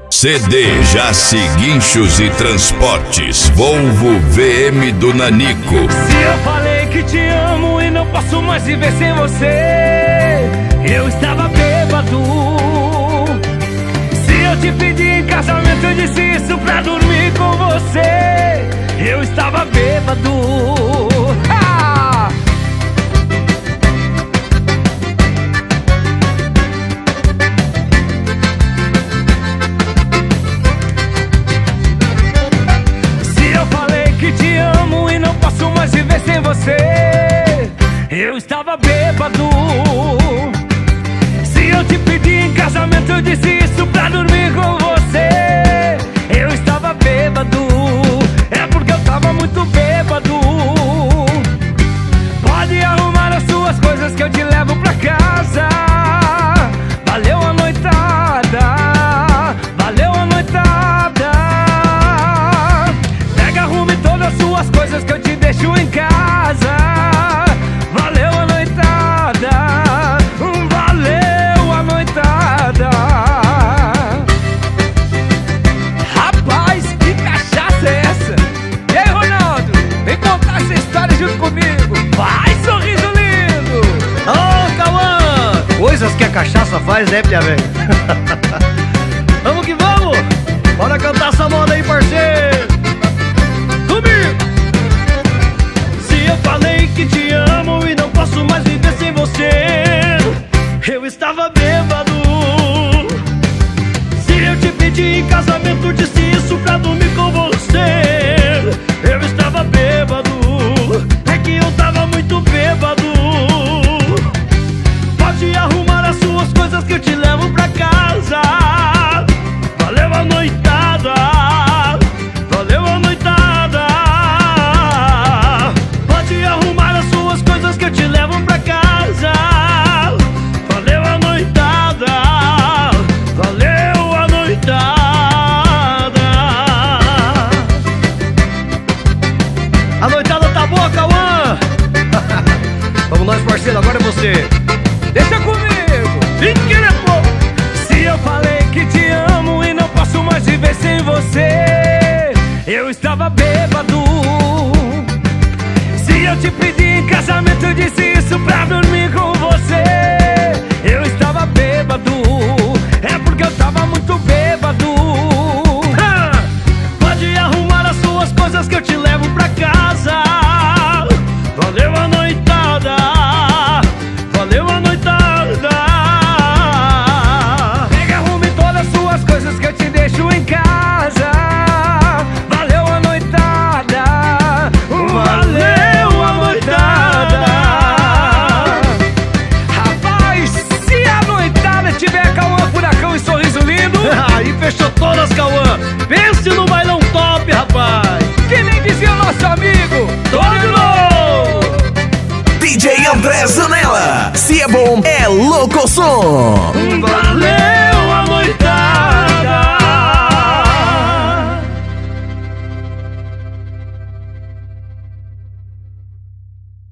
CD Jaci Guinchos e Transportes, Volvo VM do Nanico. Se eu falei que te amo e não posso mais viver sem você, eu estava bêbado. Se eu te pedi em casamento, eu disse isso pra dormir com você, eu estava bêbado. Te amo e não posso mais viver sem você, eu estava bêbado. Se eu te pedi em casamento, eu disse isso pra dormir com você, eu estava bêbado. É porque eu tava muito bêbado. Pode arrumar as suas coisas que eu te levo pra casa. Valeu a noitada, valeu a noitada. Suas coisas que eu te deixo em casa. Valeu a noitada, valeu a noitada. Rapaz, que cachaça é essa? E aí, Ronaldo, vem contar essa história junto comigo. Vai, sorriso lindo. Ô, Cauã, coisas que a cachaça faz, né, Pia velho? Vamos que vamos. Bora cantar essa moda aí, parceiro. Eu falei que te amo e não posso mais viver sem você, eu estava bêbado. Se eu te pedi em casamento, disse isso pra dormir com você, eu estava bêbado. É que eu tava muito bêbado. Pode arrumar as suas coisas que eu te levo pra casa. Valeu a noitada, valeu a noitada. Que eu te levo pra casa. Valeu a noitada, valeu a noitada. A noitada tá boa, Cauã? Vamos nós, parceiro, agora é você. Deixa comigo. Se eu falei que te amo e não posso mais viver sem você, eu estava bêbado. Se eu te pedi em casamento, eu disse isso pra dormir com você, eu estava bêbado. É porque eu tava muito bêbado. Pode arrumar as suas coisas que eu te levo pra casa. Valeu a noitada, valeu a noitada. Pega, arrume todas as suas coisas que eu te deixo em casa. Valeu a noitada, valeu a noitada. Rapaz, se a noitada tiver Cauã, Furacão e Sorriso Lindo, aí fechou todas, Cauã. Pense no bailão top, rapaz. que nem dizia o nosso amigo Dominou. DJ André Zanella, se é bom, é louco som. Valeu